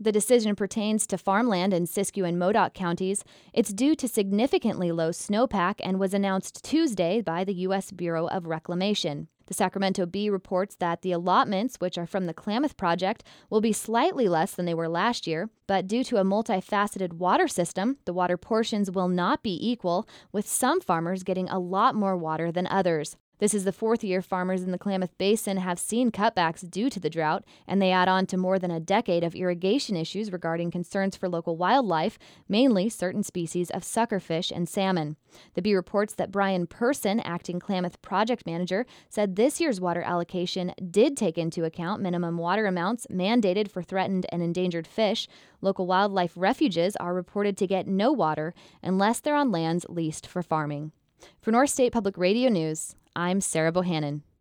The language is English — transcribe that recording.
The decision pertains to farmland in Siskiyou and Modoc counties. It's due to significantly low snowpack and was announced Tuesday by the U.S. Bureau of Reclamation. The Sacramento Bee reports that the allotments, which are from the Klamath Project, will be slightly less than they were last year, but due to a multifaceted water system, the water portions will not be equal, with some farmers getting a lot more water than others. This is the fourth year farmers in the Klamath Basin have seen cutbacks due to the drought, and they add on to more than a decade of irrigation issues regarding concerns for local wildlife, mainly certain species of suckerfish and salmon. The Bee reports that Brian Person, acting Klamath project manager, said this year's water allocation did take into account minimum water amounts mandated for threatened and endangered fish. Local wildlife refuges are reported to get no water unless they're on lands leased for farming. For North State Public Radio News, I'm Sarah Bohannon.